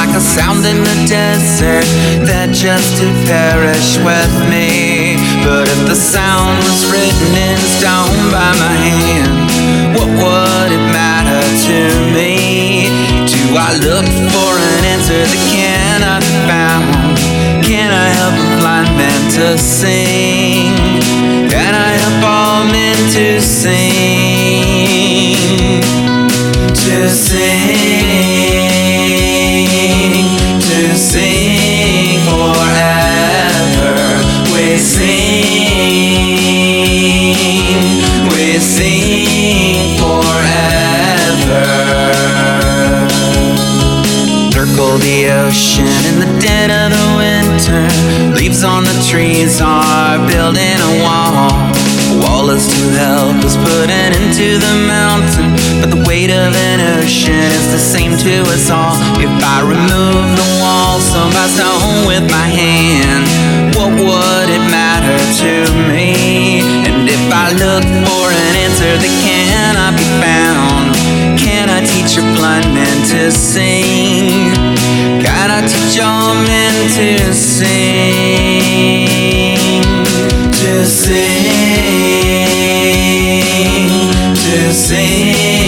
like a sound in the desert that just to perish with me. But if the sound was written in stone by my hand, what would it matter to me? Do I look for an answer that cannot be found? Can I help a blind man to sing? Can I help all men to sing? To sing forever. We sing forever. Circle the ocean in the dead of the winter. Leaves on the trees are building a wall. A wall is to help us put it into the mountain, but the weight of an ocean is the same to us all. If I remove the wall stone by stone with my hand, what would it matter to me? And if I look for an answer that cannot be found, can I teach a blind man to sing? Can I teach all men to sing? To sing, to sing